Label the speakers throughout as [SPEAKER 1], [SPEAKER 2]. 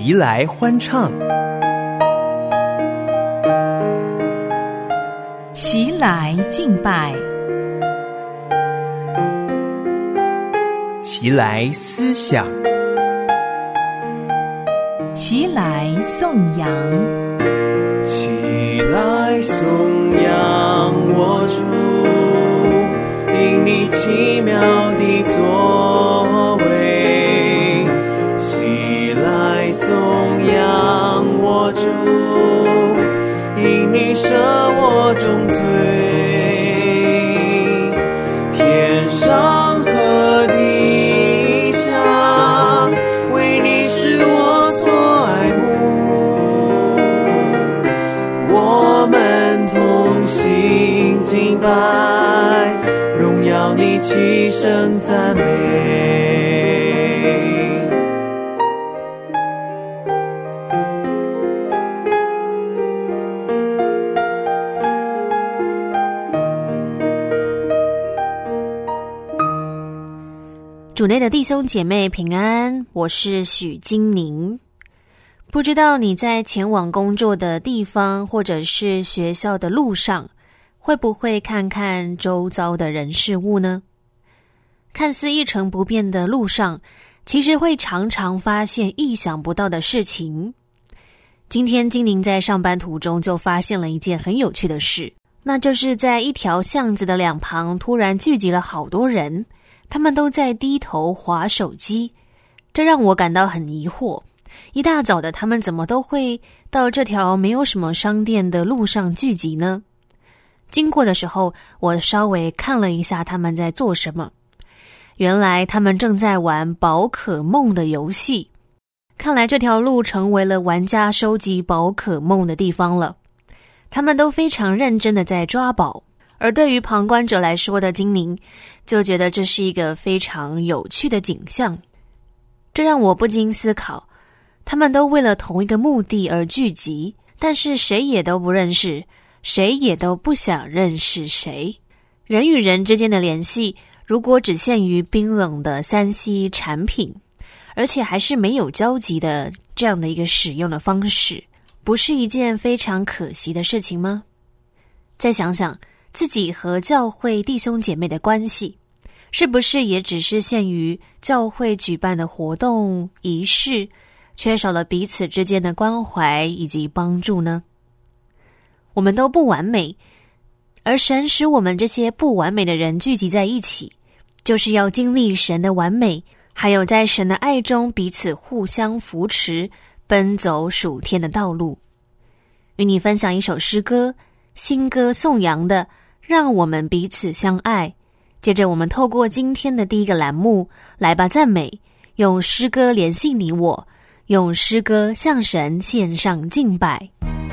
[SPEAKER 1] 齐来欢唱，
[SPEAKER 2] 齐来敬拜，
[SPEAKER 1] 齐来思想，
[SPEAKER 2] 齐来颂扬，
[SPEAKER 3] 齐来颂扬我主，因你奇妙的作为。齐来颂扬我主，因你赦我重罪。天上和地下，为你是我所爱慕。我们同心敬拜，荣耀你，齐声赞美。
[SPEAKER 4] 主内的弟兄姐妹平安，我是许金宁。不知道你在前往工作的地方或者是学校的路上，会不会看看周遭的人事物呢？看似一成不变的路上，其实会常常发现意想不到的事情。今天金宁在上班途中就发现了一件很有趣的事，那就是在一条巷子的两旁突然聚集了好多人，他们都在低头滑手机，这让我感到很疑惑。一大早的，他们怎么都会到这条没有什么商店的路上聚集呢？经过的时候，我稍微看了一下他们在做什么。原来他们正在玩宝可梦的游戏。看来这条路成为了玩家收集宝可梦的地方了。他们都非常认真的在抓宝，而对于旁观者来说的精灵，就觉得这是一个非常有趣的景象。这让我不禁思考，他们都为了同一个目的而聚集，但是谁也都不认识，谁也都不想认识谁。人与人之间的联系，如果只限于冰冷的3C 产品，而且还是没有交集的这样的一个使用的方式，不是一件非常可惜的事情吗？再想想自己和教会弟兄姐妹的关系，是不是也只是限于教会举办的活动仪式，缺少了彼此之间的关怀以及帮助呢？我们都不完美，而神使我们这些不完美的人聚集在一起，就是要经历神的完美，还有在神的爱中彼此互相扶持，奔走属天的道路。与你分享一首诗歌，新歌颂扬的让我们彼此相爱。接着我们透过今天的第一个栏目，来吧赞美，用诗歌联系你我，用诗歌向神献上敬拜。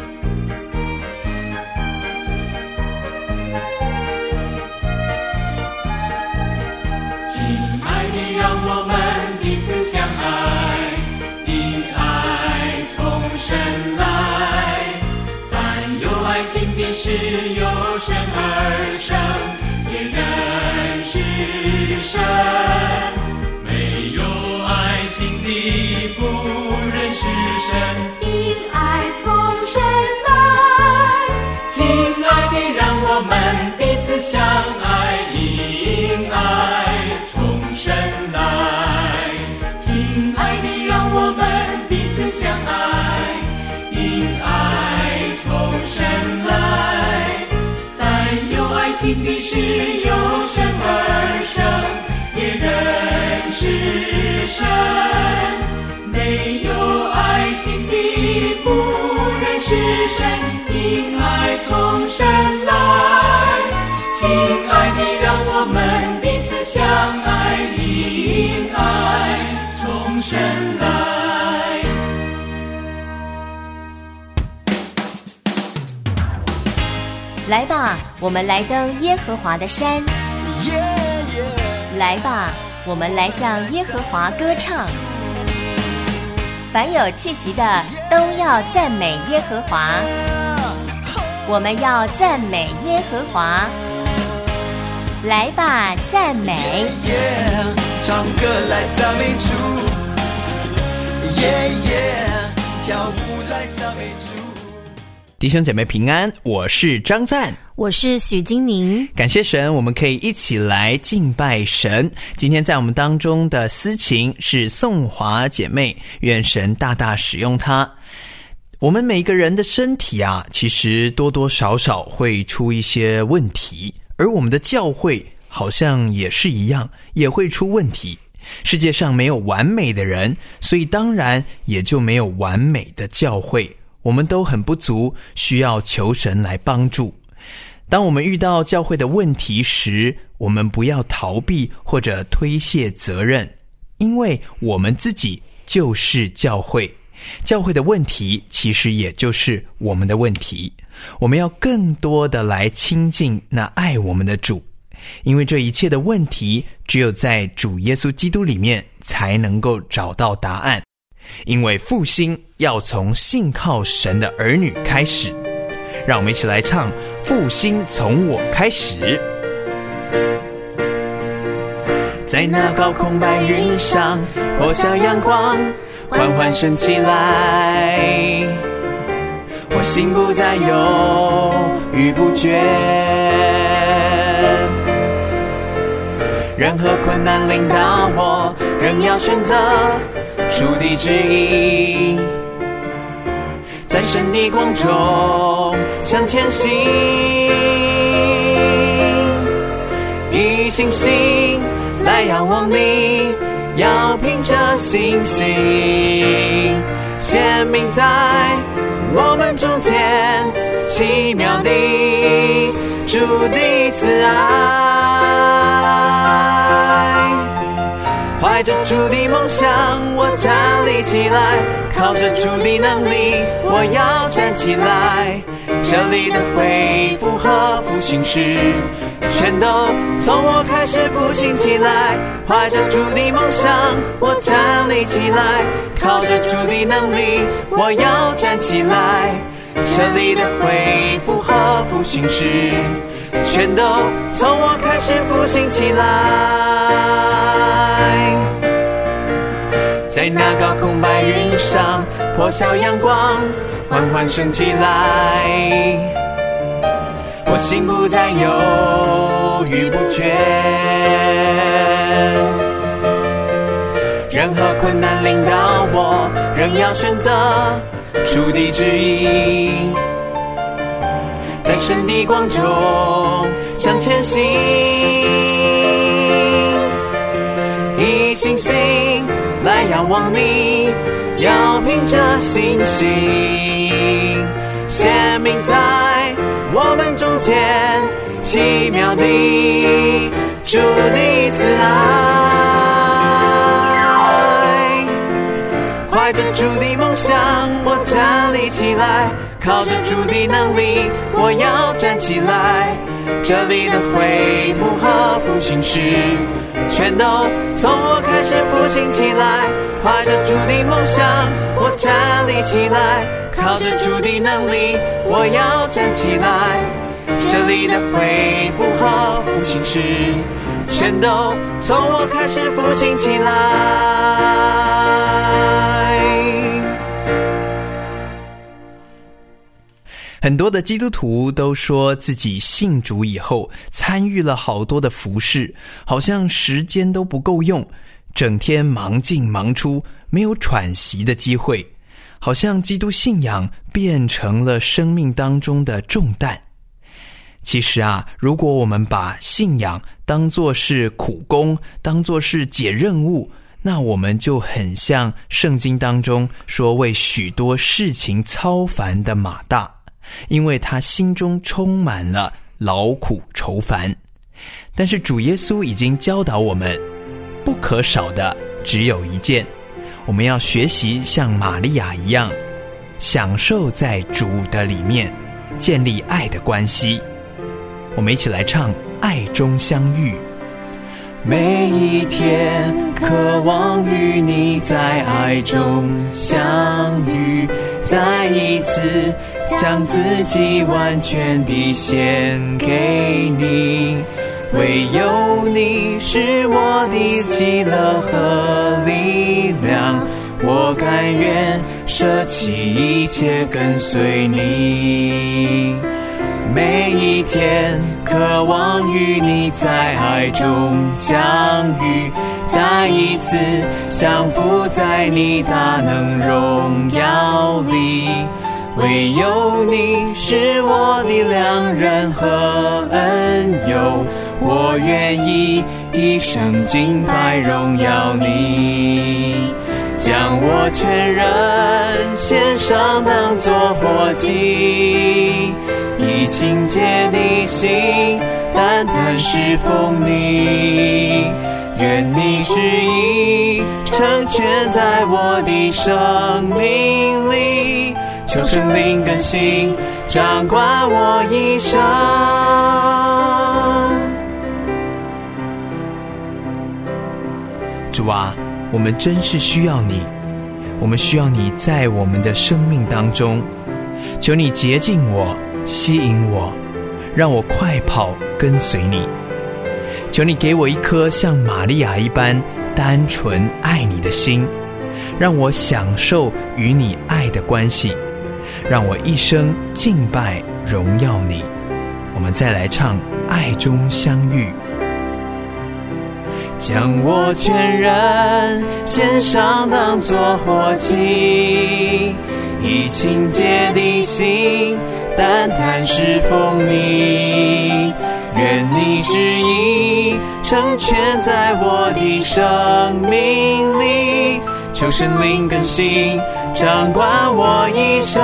[SPEAKER 5] 亲爱的，让我们彼此相爱，因爱从神来，凡有爱心的是由神而生，也认识神，没有爱心的不认识神，因爱从神来。亲爱的，让我们彼此相爱，因爱从神来。亲爱的，让我们彼此相爱，因爱从神来。凡有爱心的是由神而生，也认识神，没有爱心的不认识神，因爱从神来。亲爱的，让我们彼此相爱，因爱从神来。
[SPEAKER 6] 来吧，我们来登耶和华的山。来吧，我们来向耶和华歌唱。凡有气息的，都要赞美耶和华。我们要赞美耶和华。来吧，赞美。
[SPEAKER 3] 唱歌来赞美主。 跳舞来赞美主。
[SPEAKER 1] 弟兄姐妹平安，我是张赞，
[SPEAKER 4] 我是许金宁。
[SPEAKER 1] 感谢神，我们可以一起来敬拜神。今天在我们当中的司琴是颂华姐妹，愿神大大使用她。我们每一个人的身体啊，其实多多少少会出一些问题，而我们的教会好像也是一样，也会出问题。世界上没有完美的人，所以当然也就没有完美的教会。我们都很不足，需要求神来帮助。当我们遇到教会的问题时，我们不要逃避或者推卸责任，因为我们自己就是教会。教会的问题其实也就是我们的问题。我们要更多的来亲近那爱我们的主，因为这一切的问题只有在主耶稣基督里面才能够找到答案。因为复兴要从信靠神的儿女开始。让我们一起来唱复兴从我开始。
[SPEAKER 3] 在那高空白云上破晓阳光缓缓升起来，我心不再犹豫不决，任何困难临到我仍要选择主的旨意，在神的光中向前行，以信心来仰望你，要凭着信心显明在我们中间奇妙的主的慈爱。怀着主的梦想，我站立起来，靠着主的能力，我要站起来。这里的恢复和复兴事，全都从我开始复兴起来。怀着主的梦想，我站立起来，靠着主的能力，我要站起来。这里的恢复和复兴事，全都从我开始复兴起来。在那高空白云上破晓阳光缓缓升起来，我心不再犹豫不决，任何困难临到我仍要选择主的旨意，在神的光中向前行，以信心来仰望你，要凭着信心显明在我们中间奇妙的主的慈爱。怀着主的梦想，我站立起来，靠着主的能力，我要站起来。这里的恢复和复兴事，全都从我开始复兴起来。怀着主的梦想，我站立起来，靠着主的能力，我要站起来。这里的恢复和复兴事，全都从我开始复兴起来。
[SPEAKER 1] 很多的基督徒都说自己信主以后参与了好多的服事，好像时间都不够用，整天忙进忙出，没有喘息的机会，好像基督信仰变成了生命当中的重担。其实啊，如果我们把信仰当作是苦工，当作是解任务，那我们就很像圣经当中说为许多事情操烦的马大，因为他心中充满了劳苦愁烦。但是主耶稣已经教导我们，不可少的只有一件，我们要学习像玛利亚一样，享受在主的里面，建立爱的关系。我们一起来唱爱中相遇。
[SPEAKER 3] 每一天渴望与你在爱中相遇，再一次将自己完全地献给你，唯有你是我的喜乐和力量，我甘愿舍弃一切跟随你。每一天渴望与你在爱中相遇，再一次降服在你大能荣耀里。唯有你是我的良人和恩友，我愿意一生敬拜荣耀你。将我全人献上当作活祭，以清洁的心单单侍奉你。愿你旨意成全在我的生命里，求圣灵更新掌管我一生。
[SPEAKER 1] 主啊，我们真是需要你，我们需要你在我们的生命当中。求你洁净我，吸引我，让我快跑跟随你。求你给我一颗像玛利亚一般单纯爱你的心，让我享受与你爱的关系，让我一生敬拜荣耀你。我们再来唱爱中相遇。
[SPEAKER 3] 将我全人献上当作活祭，以清洁的心单单侍奉你。愿你旨意成全在我的生命里，求圣灵更新掌管我一生。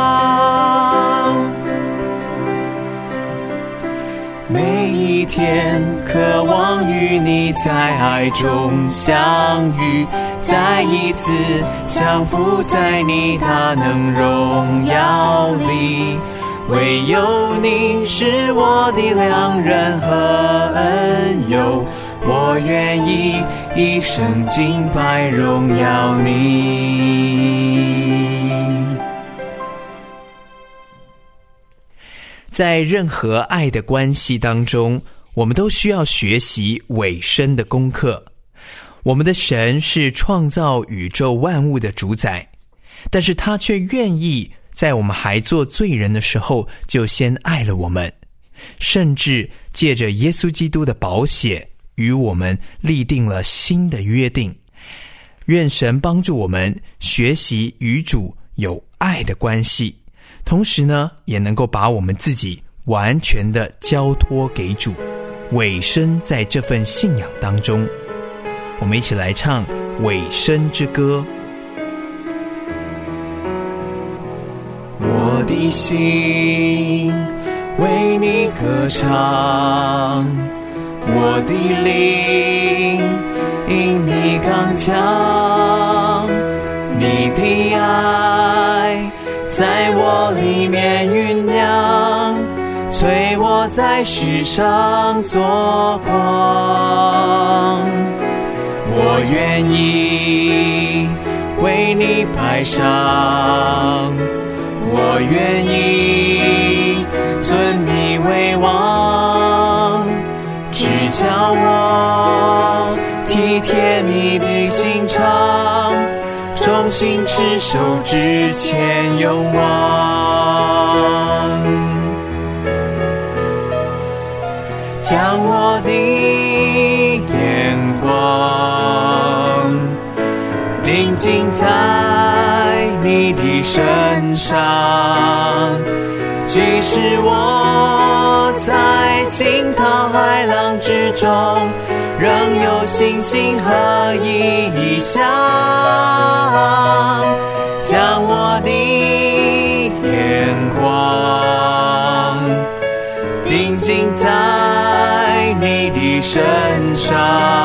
[SPEAKER 3] 每一天渴望与你在爱中相遇，再一次降服在你大能荣耀里。唯有你是我的良人和恩友，我愿意一生敬拜荣耀你。
[SPEAKER 1] 在任何爱的关系当中，我们都需要学习委身的功课。我们的神是创造宇宙万物的主宰，但是他却愿意在我们还做罪人的时候就先爱了我们，甚至借着耶稣基督的宝血与我们立定了新的约定。愿神帮助我们学习与主有爱的关系，同时呢，也能够把我们自己完全的交托给主，委身在这份信仰当中。我们一起来唱委身之歌。
[SPEAKER 3] 我的心为你歌唱，我的灵因你刚强，你的爱在我里面酝酿，催我在世上做光。我愿意为你摆上，我愿意尊你为王，只叫我体贴你的心肠，忠心持守之前勇往。将我的眼光定睛在你的身上，即使我在惊涛骇浪之中，仍有信心和意向。将我的眼光定睛在你的身上，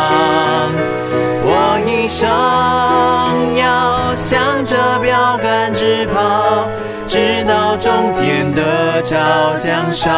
[SPEAKER 3] 我一生要向着标杆直跑，直到终点得着奖赏。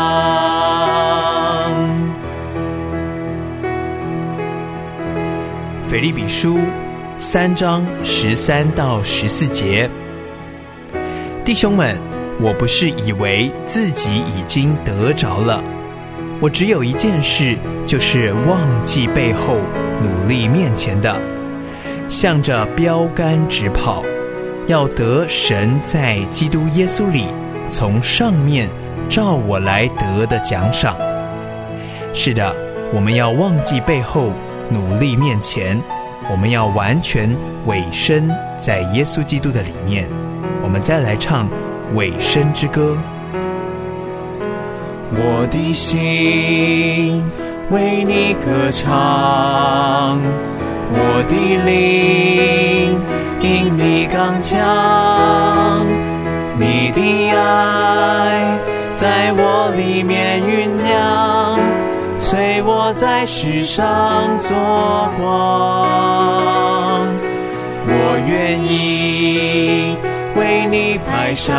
[SPEAKER 1] 腓立比书3章13到14节，弟兄们，我不是以为自己已经得着了，我只有一件事，就是忘记背后，努力面前的，向着标杆直跑， 要得神在基督耶稣里从上面照我来得的奖赏。是的，我们要忘记背后，努力面前，我们要完全委身在耶稣基督的里面。我们再来唱委身之歌。
[SPEAKER 3] 我的心为你歌唱，我的灵因你刚强，你的爱在我里面酝酿，催我在世上做光。我愿意为你摆上，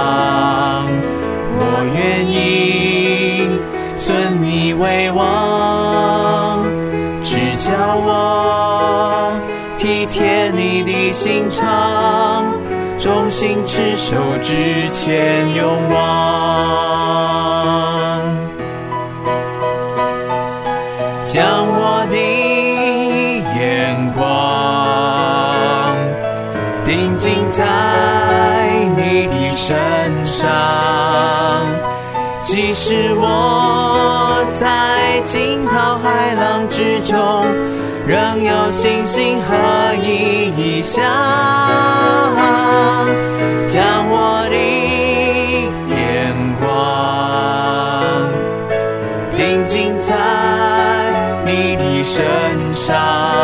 [SPEAKER 3] 我愿意尊你为王，只叫我体贴你的心肠，忠心持守之前勇往，将我的眼光定睛在你的身上，即使我在惊涛骇浪之中，仍有信心和意向，将我的眼光定睛在你的身上，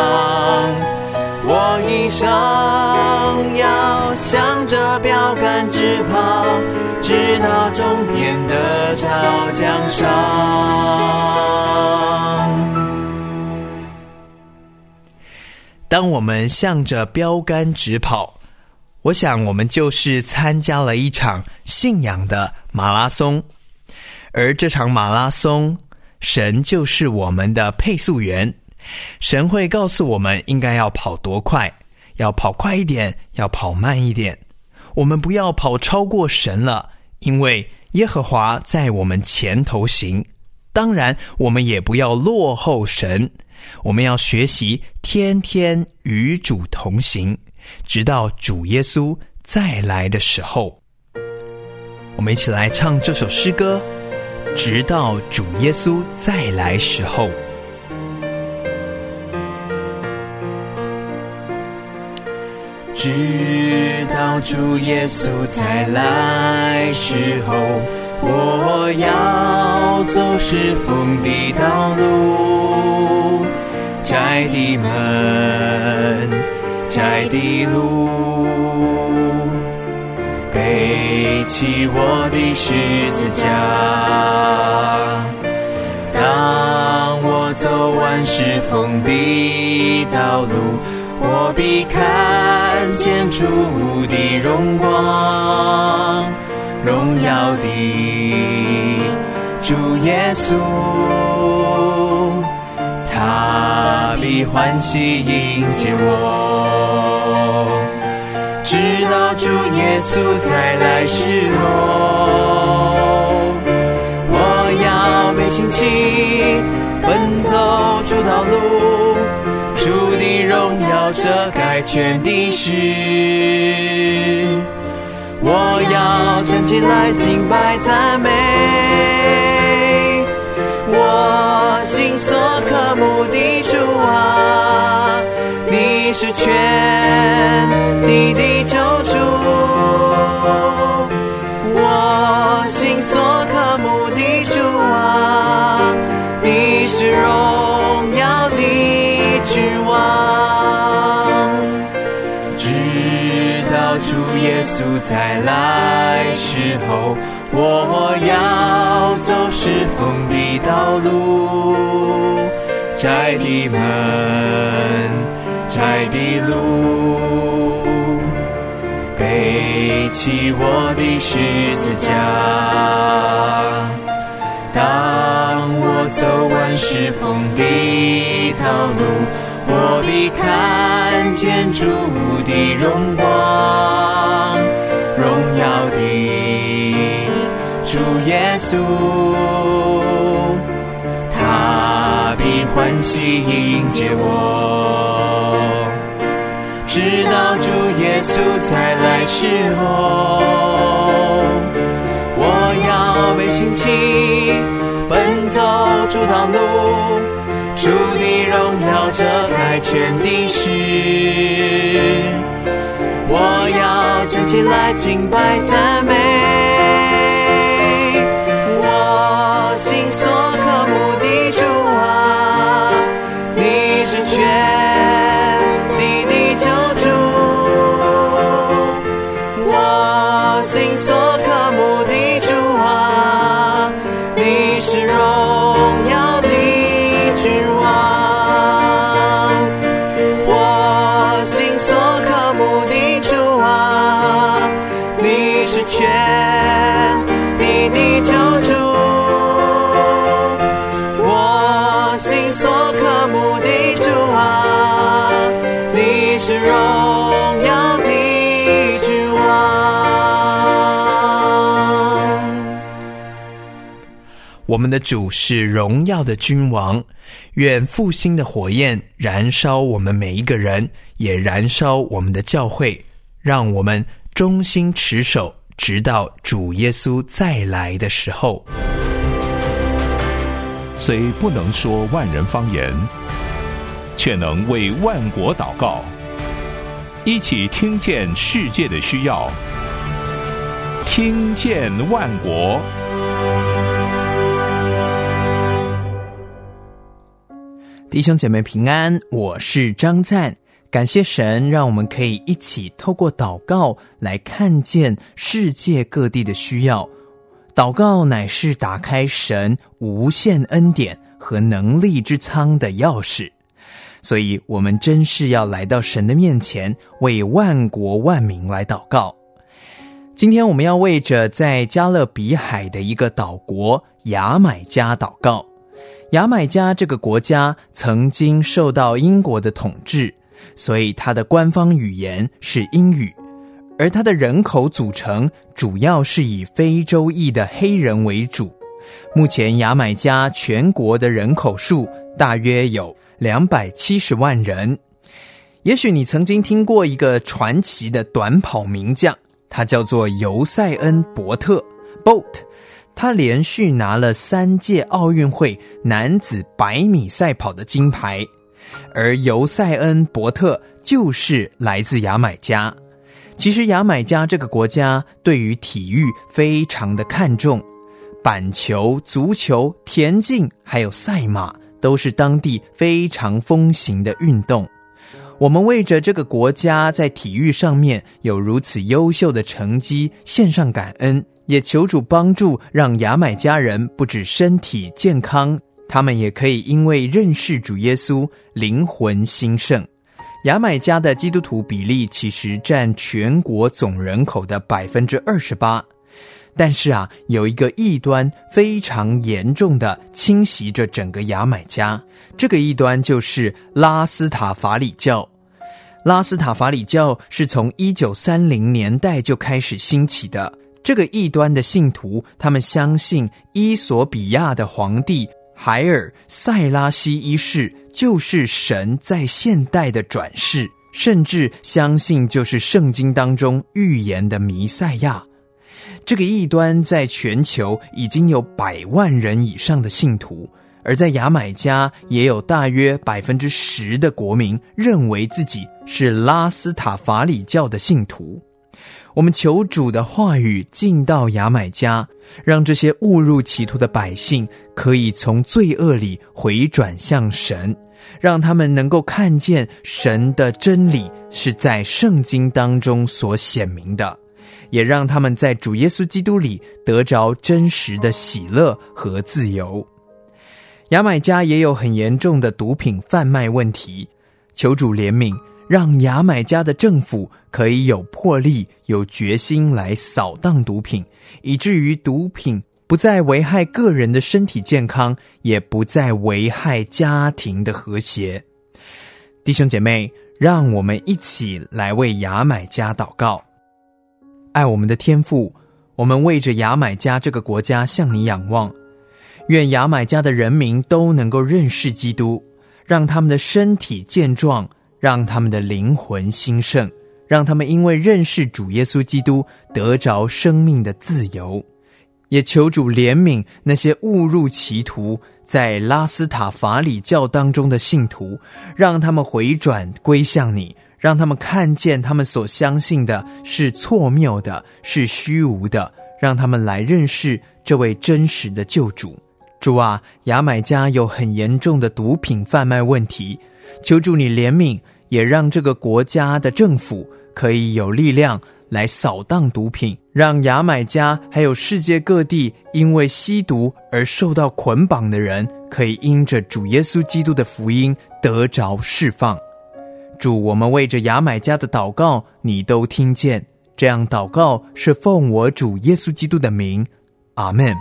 [SPEAKER 3] 我一生要向着标杆直跑，直到终点得着奖赏。
[SPEAKER 1] 当我们向着标杆直跑，我想我们就是参加了一场信仰的马拉松，而这场马拉松，神就是我们的配速员。神会告诉我们应该要跑多快，要跑快一点，要跑慢一点。我们不要跑超过神了，因为耶和华在我们前头行。当然我们也不要落后神，我们要学习天天与主同行，直到主耶稣再来的时候。我们一起来唱这首诗歌，直到主耶稣再来时候。
[SPEAKER 3] 直到主耶稣再来时候，我要走是风的道路，窄的门，窄的路，背起我的十字架。当我走完是风的道路，我必看见主的荣光，荣耀的主耶稣，他必欢喜迎接我，直到主耶稣再来时候，我要背信起奔走主道路，主的荣耀遮盖全地势，我要站起来敬拜赞美，我心所渴慕的主啊，你是全地的救主，我心所渴慕的主啊，你是荣耀的君王，直到主耶稣再来时候，我要走是风的道路，窄的门，窄的路，背起我的十字架。当我走完是风的道路，我必看见主的荣光，荣耀的主耶稣，他必欢喜迎接我，直到主耶耶稣再来时候，我要被兴起，奔走主道路，主的荣耀遮盖全地势。我要站起来敬拜赞美，我心所渴慕的主啊，你是全地的救主。我心所渴慕的主啊，你是荣耀的君王。我心所渴慕的主啊，你是全地的救主。我心所渴慕的主啊，你是荣耀的君王。
[SPEAKER 1] 我们的主是荣耀的君王，愿复兴的火焰燃烧我们每一个人，也燃烧我们的教会，让我们忠心持守，直到主耶稣再来的时候。
[SPEAKER 7] 虽不能说万人方言，却能为万国祷告，一起听见世界的需要，听见万国。
[SPEAKER 1] 弟兄姐妹平安，我是张赞，感谢神让我们可以一起透过祷告来看见世界各地的需要。祷告乃是打开神无限恩典和能力之仓的钥匙，所以我们真是要来到神的面前，为万国万民来祷告。今天我们要为着在加勒比海的一个岛国牙买加祷告。牙买加这个国家曾经受到英国的统治，所以它的官方语言是英语，而它的人口组成主要是以非洲裔的黑人为主。目前牙买加全国的人口数大约有270万人。也许你曾经听过一个传奇的短跑名将，他叫做尤塞恩·伯特 Bolt，他连续拿了3届奥运会男子100米赛跑的金牌，而尤塞恩·伯特就是来自牙买加。其实牙买加这个国家对于体育非常的看重，板球、足球、田径还有赛马都是当地非常风行的运动。我们为着这个国家在体育上面有如此优秀的成绩献上感恩，也求主帮助，让牙买加人不止身体健康，他们也可以因为认识主耶稣，灵魂兴盛。牙买加的基督徒比例其实占全国总人口的 28%， 但是有一个异端非常严重的侵袭着整个牙买加，这个异端就是拉斯塔法里教。拉斯塔法里教是从1930年代就开始兴起的。这个异端的信徒，他们相信伊索比亚的皇帝海尔塞拉西一世就是神在现代的转世，甚至相信就是圣经当中预言的弥赛亚。这个异端在全球已经有100万人以上的信徒，而在牙买加也有大约 10% 的国民认为自己是拉斯塔法里教的信徒。我们求主的话语进到牙买加，让这些误入歧途的百姓可以从罪恶里回转向神，让他们能够看见神的真理是在圣经当中所显明的，也让他们在主耶稣基督里得着真实的喜乐和自由。牙买加也有很严重的毒品贩卖问题，求主怜悯，让牙买加的政府可以有魄力、有决心来扫荡毒品，以至于毒品不再危害个人的身体健康，也不再危害家庭的和谐。弟兄姐妹，让我们一起来为牙买加祷告。爱我们的天父，我们为着牙买加这个国家向你仰望，愿牙买加的人民都能够认识基督，让他们的身体健壮，让他们的灵魂兴盛， 让他们因为认识主耶稣基督得着生命的自由。也求主怜悯那些误入歧途在拉斯塔法里教当中的信徒，让他们回转归向你，让他们看见他们所相信的是错谬的，是虚无的，让他们来认识这位真实的救主。主啊，牙买加有很严重的毒品贩卖问题，求主你怜悯，也让这个国家的政府可以有力量来扫荡毒品，让牙买加还有世界各地因为吸毒而受到捆绑的人，可以因着主耶稣基督的福音得着释放。主，我们为着牙买加的祷告你都听见，这样祷告是奉我主耶稣基督的名，阿们。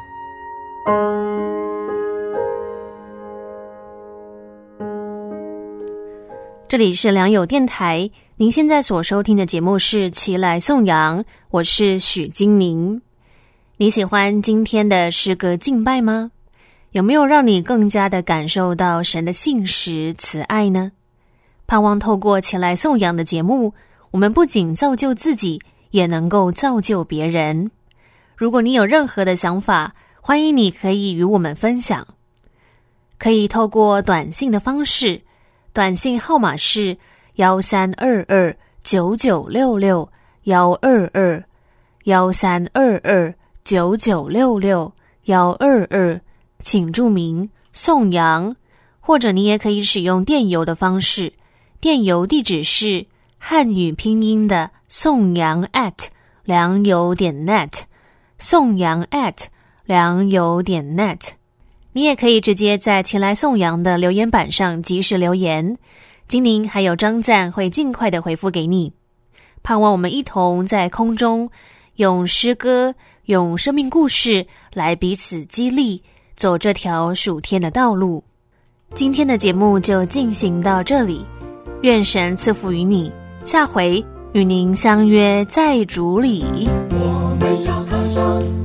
[SPEAKER 4] 这里是良友电台，您现在所收听的节目是齐来颂扬，我是许金宁。你喜欢今天的诗歌敬拜吗？有没有让你更加的感受到神的信实慈爱呢？盼望透过齐来颂扬的节目，我们不仅造就自己，也能够造就别人。如果你有任何的想法，欢迎你可以与我们分享，可以透过短信的方式，短信号码是1322-9966-122-1322-9966-122，请注明颂扬，或者你也可以使用电邮的方式，电邮地址是汉语拼音的颂扬@良友.net， 颂扬@良友.net。你也可以直接在前来颂扬的留言板上及时留言，金宁还有张赞会尽快的回复给你。盼望我们一同在空中用诗歌，用生命故事来彼此激励，走这条属天的道路。今天的节目就进行到这里，愿神赐福于你，下回与您相约在主里。
[SPEAKER 5] 我们要踏上